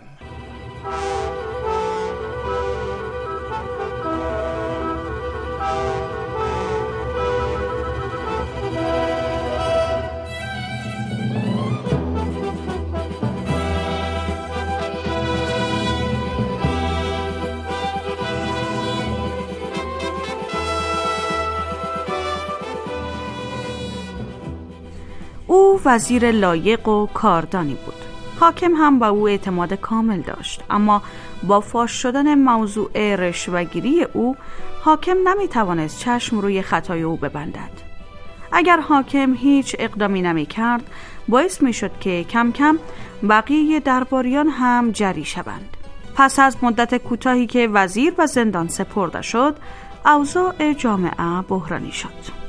او وزیر لایق و کاردانی بود. حاکم هم به او اعتماد کامل داشت، اما با فاش شدن موضوع رشوه‌گیری او حاکم نمیتوانست چشم روی خطای او ببندد. اگر حاکم هیچ اقدامی نمی کرد باعث می شد که کم کم بقیه درباریان هم جری شوند. پس از مدت کوتاهی که وزیر به زندان سپرده شد، اوضاع جامعه بحرانی شد.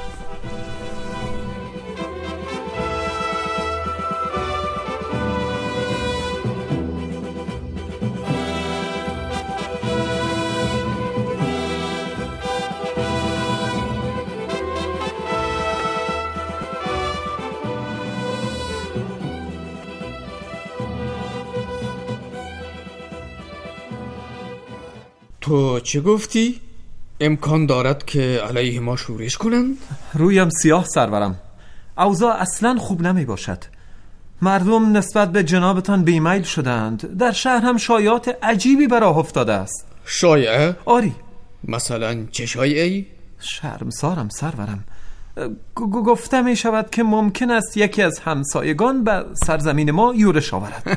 تو چه گفتی؟ امکان دارد که علیه ما شورش کنند؟ رویم سیاه سرورم. اوضاع اصلا خوب نمی باشد. مردم نسبت به جنابتان بیمیل شدند. در شهر هم شایعات عجیبی به راه افتاده است. شایعه؟ آری. مثلا چه شایعه‌ای؟ شرمسارم سرورم. گفته می شود که ممکن است یکی از همسایگان به سرزمین ما یورش آورد.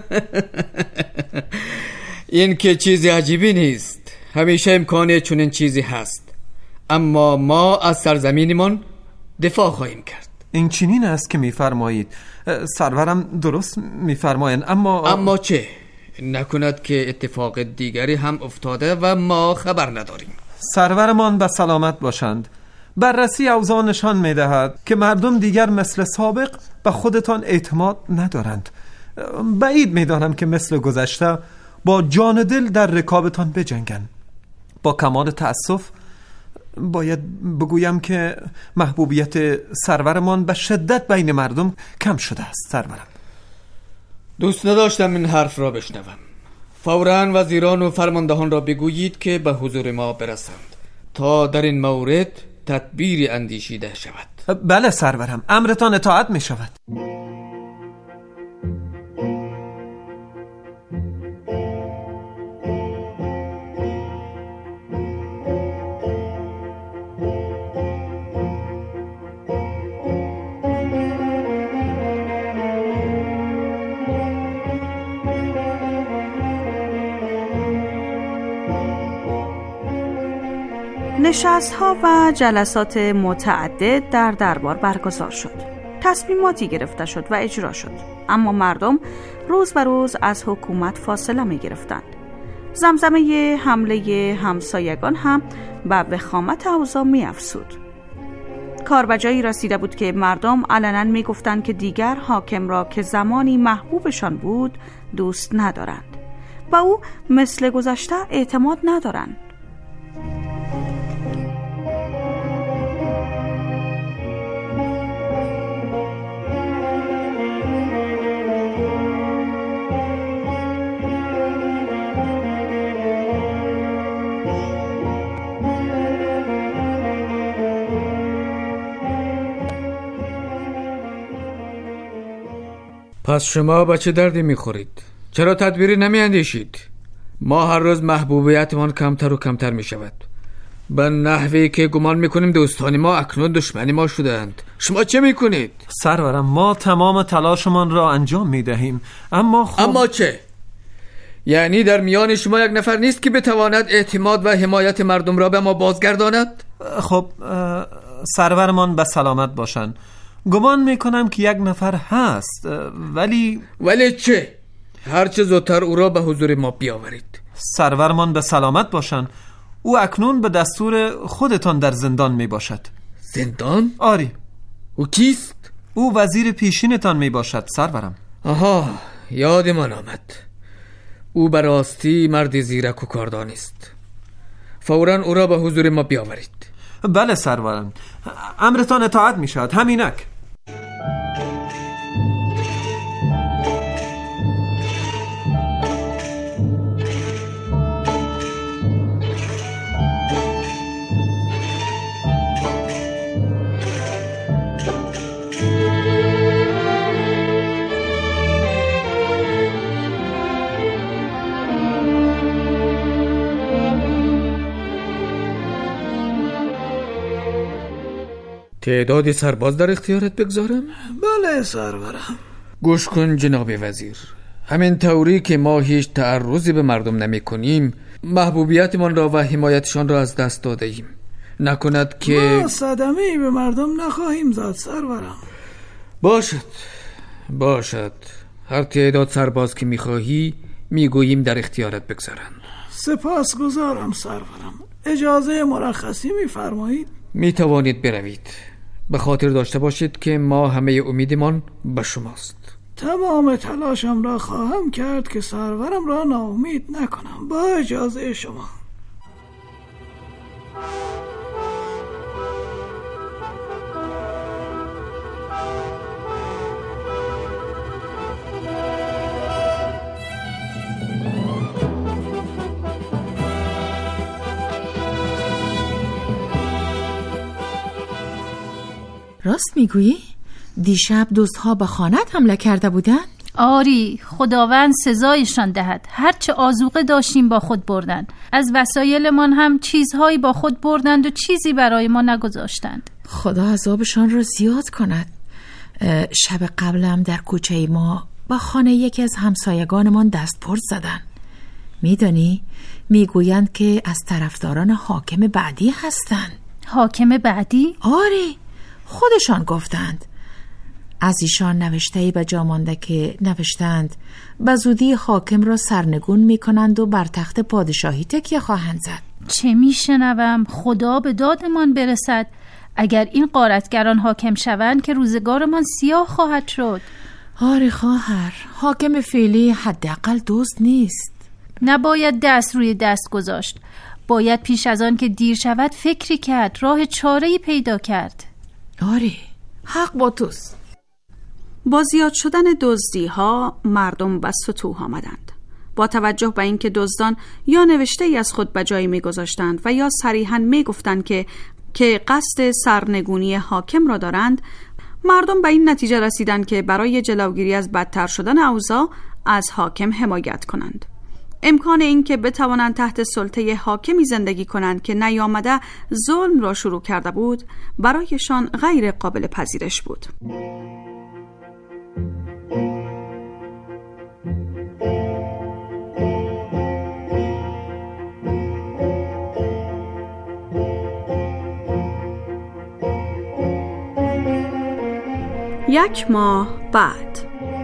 این که چیزی عجیبی نیست. همیشه امکان چنین چیزی هست، اما ما از سرزمینمان دفاع خواهیم کرد. این چنین است که میفرمایید سرورم، درست میفرمایند، اما اما چه؟ نکند که اتفاق دیگری هم افتاده و ما خبر نداریم. سرورمان به سلامت باشند. بررسی اوضاع نشان میدهد که مردم دیگر مثل سابق به خودتان اعتماد ندارند. بعید میدانم که مثل گذشته با جان دل در رکابتان بجنگن. با کمال تأسف باید بگویم که محبوبیت سرورمان به شدت بین مردم کم شده است سرورم. دوست نداشتم این حرف را بشنوم. فوراً وزیران و فرماندهان را بگویید که به حضور ما برسند تا در این مورد تدبیری اندیشیده شود. بله سرورم، امرتان اطاعت می شود. نشست‌ها و جلسات متعدد در دربار برگزار شد. تصمیماتی گرفته شد و اجرا شد، اما مردم روز به روز از حکومت فاصله می گرفتند. زمزمه حمله همسایگان هم به وخامت اوضاع می افزود. کار به جایی رسیده بود که مردم علنا می گفتند که دیگر حاکم را که زمانی محبوبشان بود دوست ندارند و او مثل گذشته اعتماد ندارند. پس شما با چه دردی میخورید؟ چرا تدبیری نمی اندیشید؟ ما هر روز محبوبیتمان کمتر و کمتر می شود. به نحوی که گمان میکنیم دوستان ما اکنون دشمنی ما شدند. شما چه میکنید؟ سرورم، ما تمام تلاشمان را انجام میدهیم، اما خب... اما چه؟ یعنی در میان شما یک نفر نیست که بتواند اعتماد و حمایت مردم را به ما بازگرداند؟ خب سرورمان به سلامت باشند. گمان میکنم که یک نفر هست، ولی... ولی چه؟ هرچه زودتر او را به حضور ما بیاورید. سرورمان به سلامت باشند. او اکنون به دستور خودتان در زندان می باشد. زندان؟ آری. او کیست؟ او وزیر پیشینتان می باشد سرورم. آها، یادمان آمد. او به راستی مرد زیرک و کاردان است. فوراً او را به حضور ما بیاورید. بله سرورم، امرتان اطاعت می شود. همینک. تعدادی سرباز در اختیارت بگذارم؟ بله سرورم. گوش کن جناب وزیر، همین طوری که ما هیچ تعرضی به مردم نمی کنیم محبوبیتمان را و حمایتشان را از دست داده ایم. نکند که ما صدمه‌ای به مردم نخواهیم زد سرورم. باشد باشد، هر تعداد سرباز که میخواهی میگوییم در اختیارت بگذارند. سپاسگزارم سرورم. اجازه مرخصی میفرمایید؟ میتوانید بروید. به خاطر داشته باشید که ما همه امیدمان به شماست. تمام تلاشم را خواهم کرد که سرورم را ناامید نکنم. با اجازه شما. راست میگویی؟ دیشب دزدها به خانه‌ات حمله کرده بودند؟ آری، خداوند سزایشان دهد. هرچه آذوقه داشتیم با خود بردند. از وسایلمان هم چیزهایی با خود بردند و چیزی برای ما نگذاشتند. خدا عذابشان را زیاد کند. شب قبلم در کوچه ما با خانه یکی از همسایگانمان دست پرد زدند. میدانی؟ میگویند که از طرفداران حاکم بعدی هستند. حاکم بعدی؟ آری، خودشان گفتند. از ایشان نوشته‌ای به جا مانده که نوشتند به زودی حاکم را سرنگون می‌کنند و بر تخت پادشاهی تکیه خواهند زد. چه میشنوم؟ خدا به دادمان برسد. اگر این غارتگران حاکم شوند که روزگارمان سیاه خواهد شد. آره خواهر، حاکم فعلی حداقل دزد نیست. نباید دست روی دست گذاشت. باید پیش از آن که دیر شود فکری کرد، راه چاره‌ای پیدا کرد. آره، حق با توست. با زیاد شدن دزدی‌ها مردم به سطوح آمدند. با توجه به اینکه دزدان یا نوشته ای از خود به جایی می‌گذاشتند و یا صریحاً می‌گفتند که که قصد سرنگونی حاکم را دارند، مردم به این نتیجه رسیدند که برای جلوگیری از بدتر شدن اوضاع از حاکم حمایت کنند. امکان این که بتوانند تحت سلطه حاکمی زندگی کنند که نیامده ظلم را شروع کرده بود برایشان غیر قابل پذیرش بود. یک ماه بعد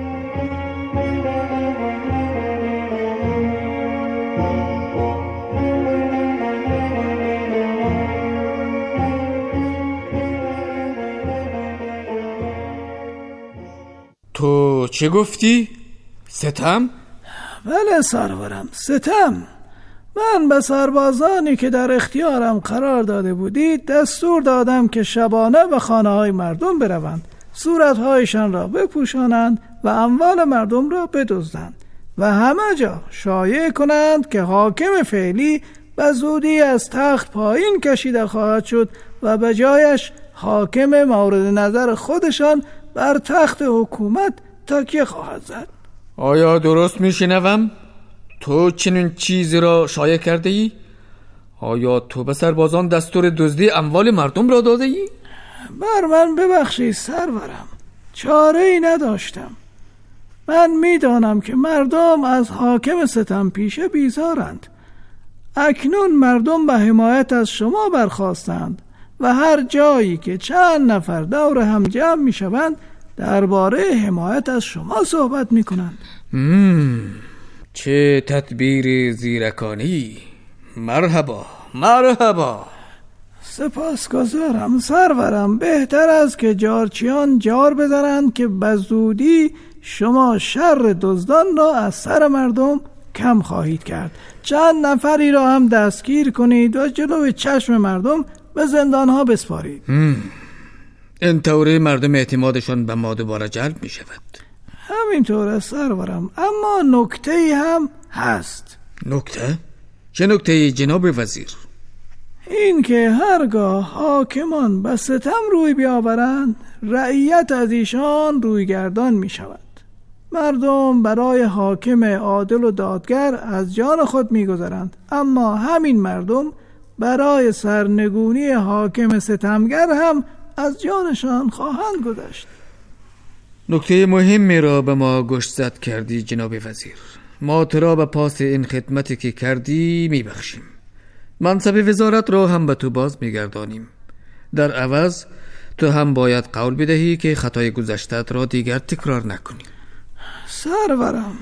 تو چه گفتی؟ ستم؟ بله سرورم، ستم. من به سربازانی که در اختیارم قرار داده بودید دستور دادم که شبانه به خانه های مردم بروند، صورتهایشان را بپوشانند و اموال مردم را بدزدند و همه جا شایع کنند که حاکم فعلی به زودی از تخت پایین کشیده خواهد شد و به جایش حاکم مورد نظر خودشان بر تخت حکومت تکیه خواهد زد. آیا درست میشنوم؟ تو چنین چیزی را شایع کرده ای؟ آیا تو به سربازان دستور دزدی اموال مردم را داده ای؟ بر من ببخشید سرورم، چاره ای نداشتم. من میدانم که مردم از حاکم ستم پیشه بیزارند. اکنون مردم به حمایت از شما برخاستند و هر جایی که چند نفر دور هم جمع می شوند درباره حمایت از شما صحبت می کنند. چه تدبیر زیرکانی. مرحبا مرحبا. سپاسگزارم سرورم. بهتر است که جارچیان جار بزنند که بزودی شما شر دزدان را از سر مردم کم خواهید کرد. چند نفری را هم دستگیر کنید و جلوی چشم مردم به زندانها بسپارید. این طوری مردم اعتمادشان به ما دوباره جلب می شود. همینطور سرورم، اما نکته هم هست. نکته؟ چه نکته جناب وزیر؟ این که هرگاه حاکمان به ستم روی بیاورند رعیت از ایشان رویگردان می شود. مردم برای حاکم عادل و دادگر از جان خود می گذرند، اما همین مردم برای سرنگونی حاکم ستمگر هم از جانشان خواهند گذشت. نکته مهمی را به ما گوشزد کردی جناب وزیر. ما تو را به پاس این خدمتی که کردی می بخشیم. منصب وزارت را هم به تو باز می گردانیم. در عوض تو هم باید قول بدهی که خطای گذشتت را دیگر تکرار نکنی. سرورم،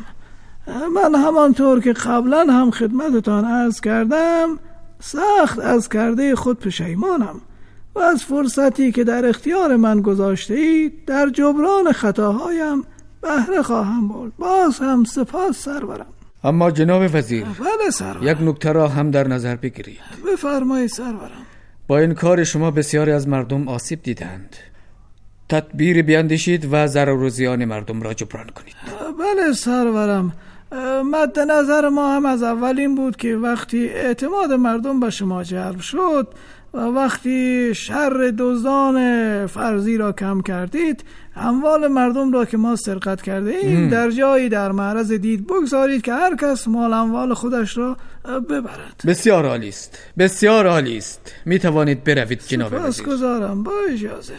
من همانطور که قبلا هم خدمتتان عرض کردم سخت از کرده خود پشیمانم و از فرصتی که در اختیار من گذاشته اید در جبران خطاهایم بهره خواهم برد. باز هم سپاس سرورم. اما جناب وزیر، بله سرورم، یک نکته را هم در نظر بگیرید. بفرمایید سرورم. با این کار شما بسیاری از مردم آسیب دیدند. تدبیر بیاندیشید و ضرر و زیان مردم را جبران کنید. بله سرورم، مد نظر ما هم از اول این بود که وقتی اعتماد مردم به شما جلب شد و وقتی شر دزدان فرضی را کم کردید، اموال مردم را که ما سرقت کرده ایم در جایی در معرض دید بگذارید که هر کس مال اموال خودش را ببرد. بسیار عالی است، بسیار عالی است. می توانید بروید جناب وزیر. سپاسگزارم، با اجازه.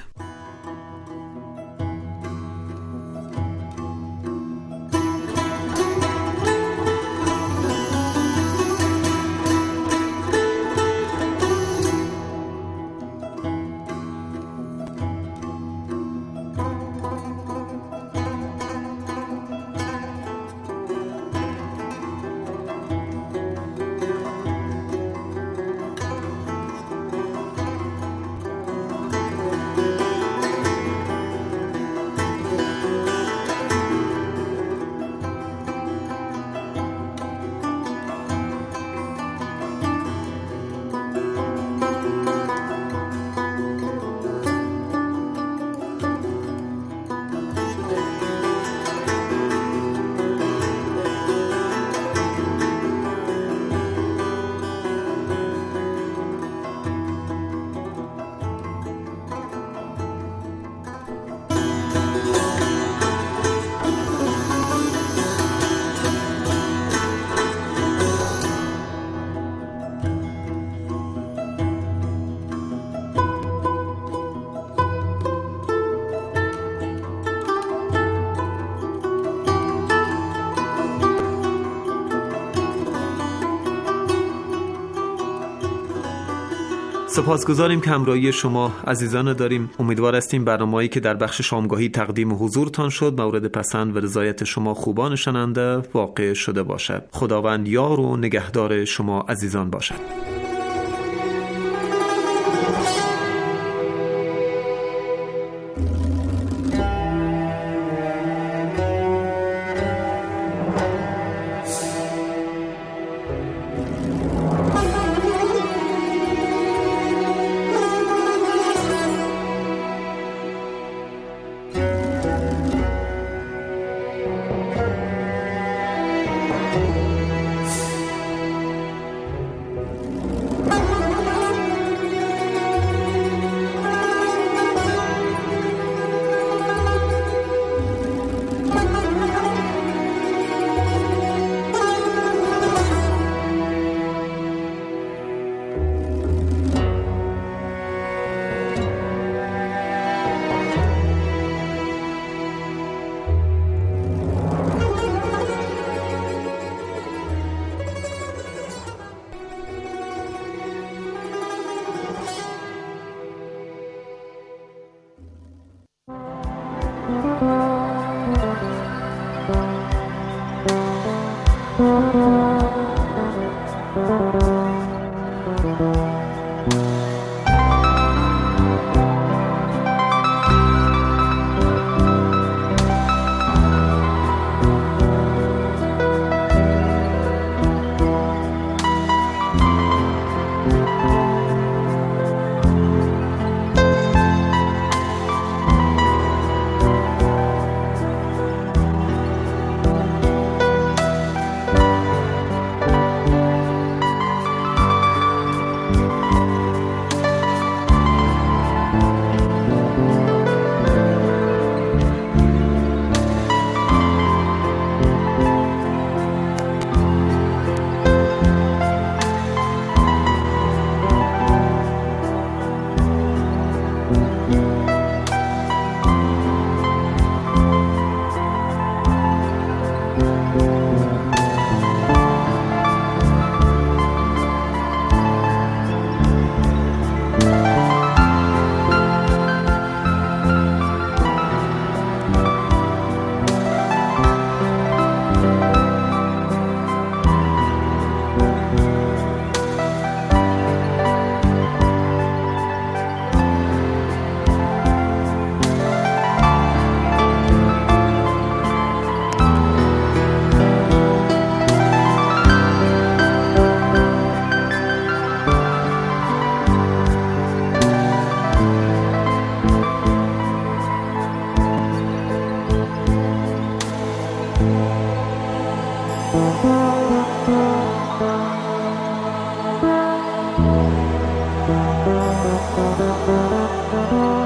سپاسگزاریم که همراهی شما عزیزان داریم. امیدوار هستیم برنامه‌ای که در بخش شامگاهی تقدیم حضورتان شد مورد پسند و رضایت شما خوبان شنونده واقع شده باشد. خداوند یار و نگهدار شما عزیزان باشد.